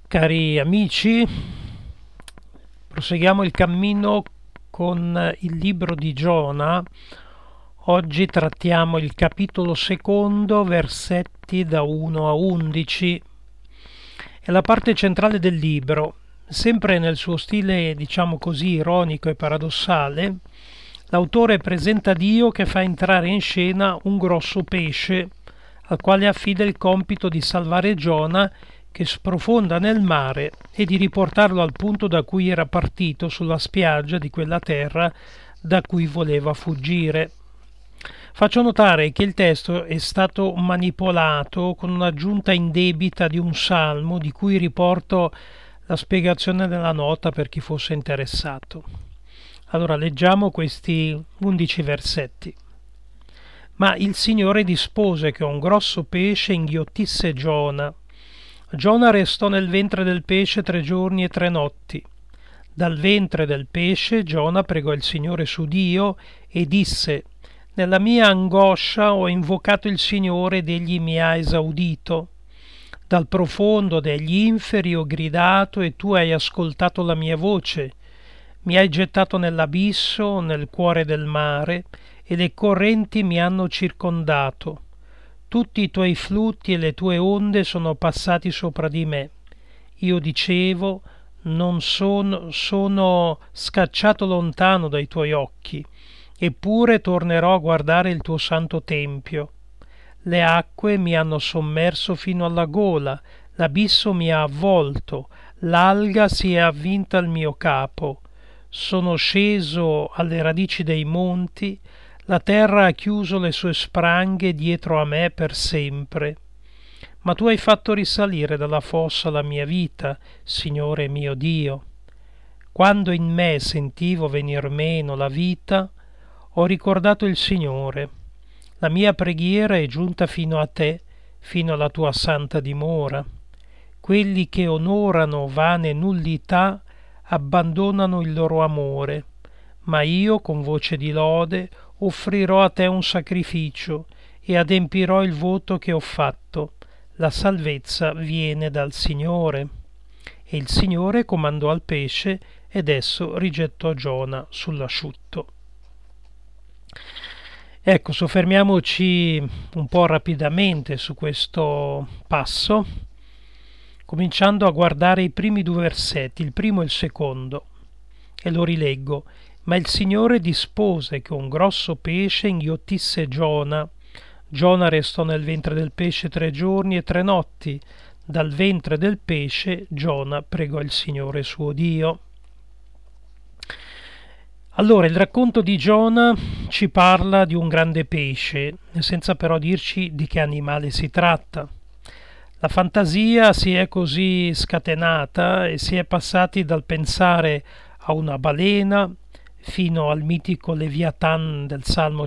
Cari amici, proseguiamo il cammino con il libro di Giona. Oggi trattiamo il capitolo secondo, versetti da 1 a 11. È la parte centrale del libro. Sempre nel suo stile, diciamo così, ironico e paradossale, l'autore presenta Dio che fa entrare in scena un grosso pesce, al quale affida il compito di salvare Giona, che sprofonda nel mare, e di riportarlo al punto da cui era partito, sulla spiaggia di quella terra da cui voleva fuggire. Faccio notare che il testo è stato manipolato con un'aggiunta indebita di un salmo, di cui riporto la spiegazione nella nota per chi fosse interessato. Allora leggiamo questi 11 versetti. Ma il Signore dispose che un grosso pesce inghiottisse Giona. Giona restò nel ventre del pesce 3 giorni e 3 notti. Dal ventre del pesce Giona pregò il Signore suo Dio e disse: Nella mia angoscia ho invocato il Signore ed egli mi ha esaudito. Dal profondo degli inferi ho gridato e tu hai ascoltato la mia voce. Mi hai gettato nell'abisso, nel cuore del mare, e le correnti mi hanno circondato. Tutti i tuoi flutti e le tue onde sono passati sopra di me. Io dicevo: non sono scacciato lontano dai tuoi occhi, eppure tornerò a guardare il tuo santo tempio. Le acque mi hanno sommerso fino alla gola, l'abisso mi ha avvolto, l'alga si è avvinta al mio capo. Sono sceso alle radici dei monti, la terra ha chiuso le sue spranghe dietro a me per sempre. Ma tu hai fatto risalire dalla fossa la mia vita, Signore mio Dio. Quando in me sentivo venir meno la vita, ho ricordato il Signore. La mia preghiera è giunta fino a te, fino alla tua santa dimora. Quelli che onorano vane nullità abbandonano il loro amore, ma io con voce di lode offrirò a te un sacrificio e adempirò il voto che ho fatto. La salvezza viene dal Signore. E il Signore comandò al pesce ed esso rigettò Giona sull'asciutto. Ecco, soffermiamoci un po' rapidamente su questo passo, cominciando a guardare i primi 2 versetti, il primo e il secondo, e lo rileggo. Ma il Signore dispose che un grosso pesce inghiottisse Giona. Giona restò nel ventre del pesce 3 giorni e 3 notti. Dal ventre del pesce Giona pregò il Signore suo Dio. Allora, il racconto di Giona ci parla di un grande pesce, senza però dirci di che animale si tratta. La fantasia si è così scatenata e si è passati dal pensare a una balena fino al mitico Leviathan del Salmo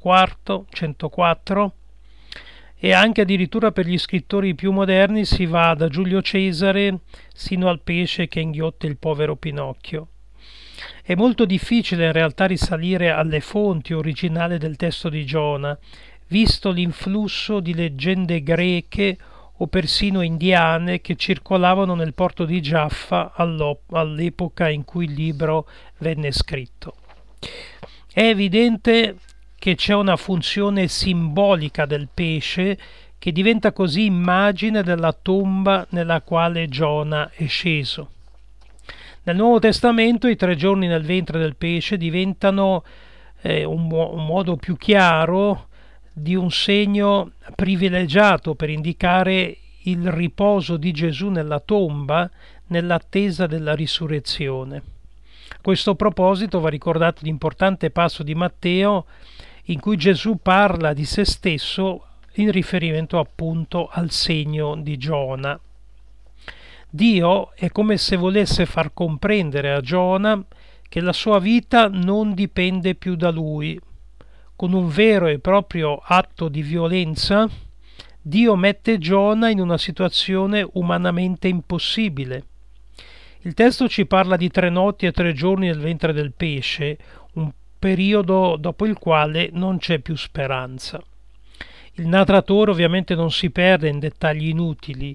104, e anche addirittura per gli scrittori più moderni si va da Giulio Cesare sino al pesce che inghiotte il povero Pinocchio. È molto difficile in realtà risalire alle fonti originali del testo di Giona, visto l'influsso di leggende greche o persino indiane che circolavano nel porto di Giaffa all'epoca in cui il libro venne scritto. È evidente che c'è una funzione simbolica del pesce che diventa così immagine della tomba nella quale Giona è sceso. Nel Nuovo Testamento i 3 giorni nel ventre del pesce diventano un modo più chiaro di un segno privilegiato per indicare il riposo di Gesù nella tomba nell'attesa della risurrezione. A questo proposito va ricordato l'importante passo di Matteo in cui Gesù parla di se stesso in riferimento appunto al segno di Giona. Dio è come se volesse far comprendere a Giona che la sua vita non dipende più da lui. Con un vero e proprio atto di violenza, Dio mette Giona in una situazione umanamente impossibile. Il testo ci parla di 3 notti e 3 giorni nel ventre del pesce, un periodo dopo il quale non c'è più speranza. Il narratore ovviamente non si perde in dettagli inutili,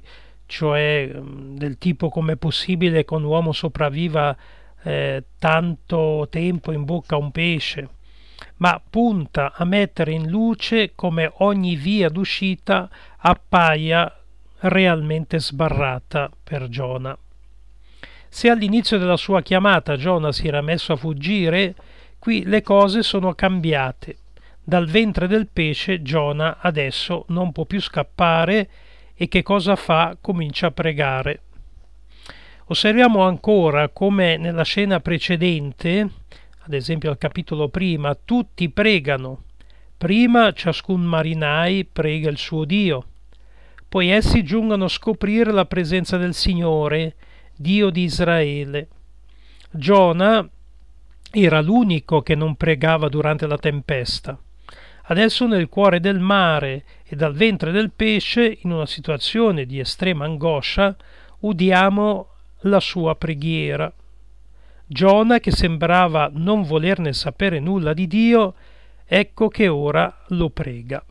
cioè del tipo com'è possibile che un uomo sopravviva tanto tempo in bocca a un pesce, ma punta a mettere in luce come ogni via d'uscita appaia realmente sbarrata per Giona. Se all'inizio della sua chiamata Giona si era messo a fuggire, qui le cose sono cambiate. Dal ventre del pesce Giona adesso non può più scappare e che cosa fa? Comincia a pregare. Osserviamo ancora come nella scena precedente, ad esempio al capitolo prima, tutti pregano. Prima ciascun marinai prega il suo Dio. Poi essi giungono a scoprire la presenza del Signore, Dio di Israele. Giona era l'unico che non pregava durante la tempesta. Adesso nel cuore del mare e dal ventre del pesce, in una situazione di estrema angoscia, udiamo la sua preghiera. Giona, che sembrava non volerne sapere nulla di Dio, ecco che ora lo prega.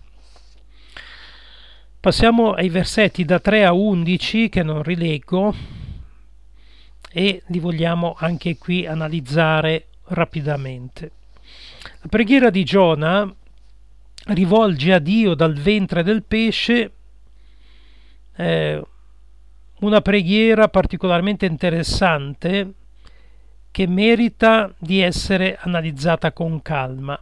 Passiamo ai versetti da 3 a 11 che non rileggo e li vogliamo anche qui analizzare rapidamente. La preghiera di Giona rivolge a Dio dal ventre del pesce una preghiera particolarmente interessante che merita di essere analizzata con calma.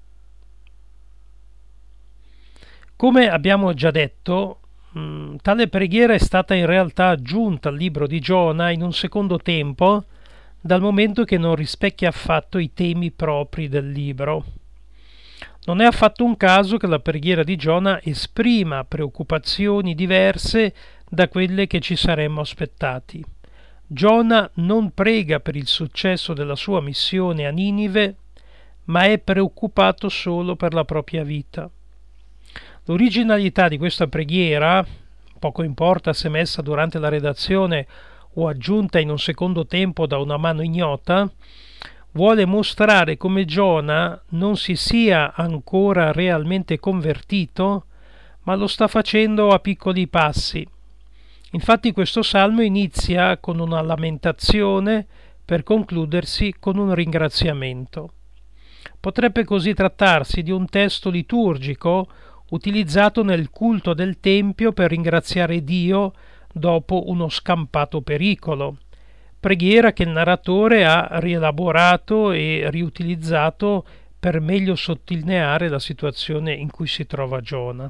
Come abbiamo già detto, tale preghiera è stata in realtà aggiunta al libro di Giona in un secondo tempo, dal momento che non rispecchia affatto i temi propri del libro. Non è affatto un caso che la preghiera di Giona esprima preoccupazioni diverse da quelle che ci saremmo aspettati. Giona non prega per il successo della sua missione a Ninive, ma è preoccupato solo per la propria vita. L'originalità di questa preghiera, poco importa se messa durante la redazione o aggiunta in un secondo tempo da una mano ignota, vuole mostrare come Giona non si sia ancora realmente convertito, ma lo sta facendo a piccoli passi. Infatti questo salmo inizia con una lamentazione per concludersi con un ringraziamento. Potrebbe così trattarsi di un testo liturgico utilizzato nel culto del Tempio per ringraziare Dio dopo uno scampato pericolo, preghiera che il narratore ha rielaborato e riutilizzato per meglio sottolineare la situazione in cui si trova Giona.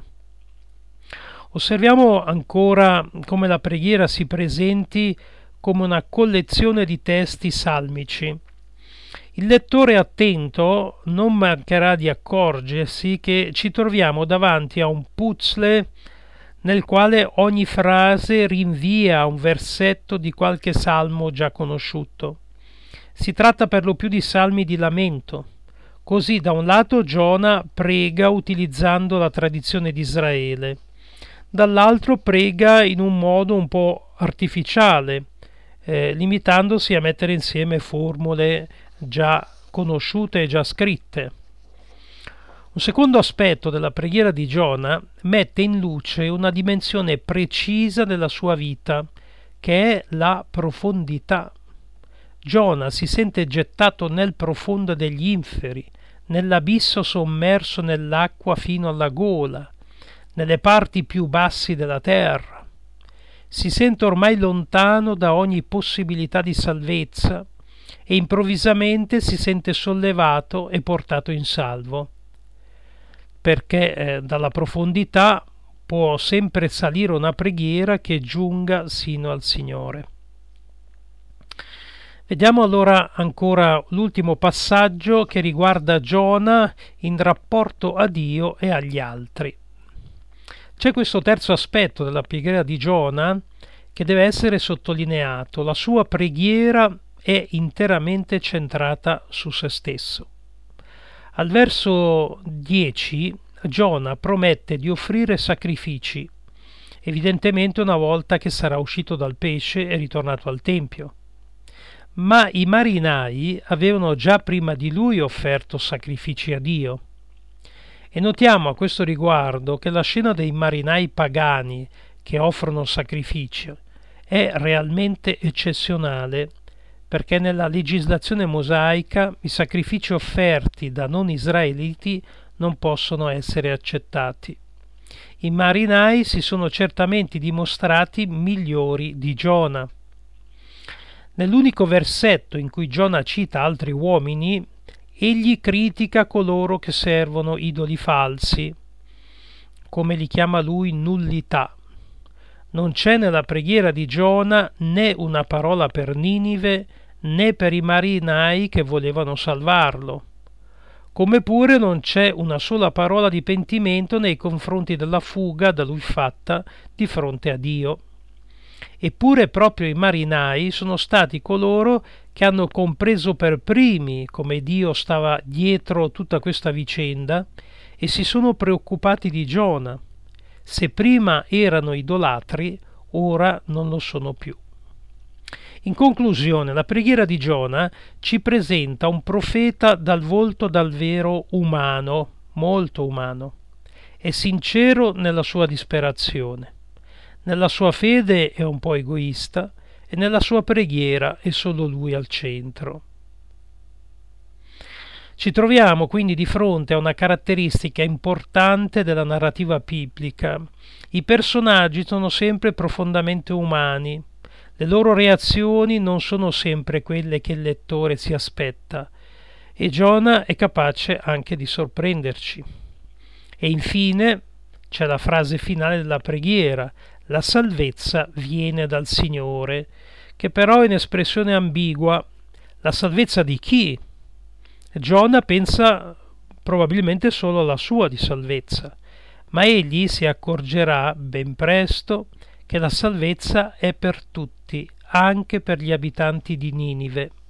Osserviamo ancora come la preghiera si presenti come una collezione di testi salmici. Il lettore attento non mancherà di accorgersi che ci troviamo davanti a un puzzle nel quale ogni frase rinvia a un versetto di qualche salmo già conosciuto. Si tratta per lo più di salmi di lamento. Così da un lato Giona prega utilizzando la tradizione di Israele, dall'altro prega in un modo un po' artificiale, limitandosi a mettere insieme formule già conosciute e già scritte. Un secondo aspetto della preghiera di Giona mette in luce una dimensione precisa della sua vita, che è la profondità. Giona si sente gettato nel profondo degli inferi, nell'abisso sommerso nell'acqua fino alla gola, nelle parti più bassi della terra. Si sente ormai lontano da ogni possibilità di salvezza e improvvisamente si sente sollevato e portato in salvo, perché dalla profondità può sempre salire una preghiera che giunga sino al Signore. Vediamo allora ancora l'ultimo passaggio che riguarda Giona in rapporto a Dio e agli altri. C'è questo terzo aspetto della preghiera di Giona che deve essere sottolineato. La sua preghiera è interamente centrata su se stesso. Al verso 10 Giona promette di offrire sacrifici, evidentemente una volta che sarà uscito dal pesce e ritornato al tempio. Ma i marinai avevano già prima di lui offerto sacrifici a Dio. E notiamo a questo riguardo che la scena dei marinai pagani che offrono sacrificio è realmente eccezionale, perché nella legislazione mosaica i sacrifici offerti da non israeliti non possono essere accettati. I marinai si sono certamente dimostrati migliori di Giona. Nell'unico versetto in cui Giona cita altri uomini, egli critica coloro che servono idoli falsi, come li chiama lui nullità. Non c'è nella preghiera di Giona né una parola per Ninive né per i marinai che volevano salvarlo, come pure non c'è una sola parola di pentimento nei confronti della fuga da lui fatta di fronte a Dio. Eppure proprio i marinai sono stati coloro che hanno compreso per primi come Dio stava dietro tutta questa vicenda e si sono preoccupati di Giona. Se prima erano idolatri, ora non lo sono più. In conclusione, la preghiera di Giona ci presenta un profeta dal volto davvero umano, molto umano. È sincero nella sua disperazione. Nella sua fede è un po' egoista e nella sua preghiera è solo lui al centro. Ci troviamo quindi di fronte a una caratteristica importante della narrativa biblica. I personaggi sono sempre profondamente umani. Le loro reazioni non sono sempre quelle che il lettore si aspetta e Giona è capace anche di sorprenderci. E infine c'è la frase finale della preghiera: la salvezza viene dal Signore, che però è un'espressione ambigua. La salvezza di chi? Giona pensa probabilmente solo alla sua di salvezza, ma egli si accorgerà ben presto che la salvezza è per tutti, anche per gli abitanti di Ninive.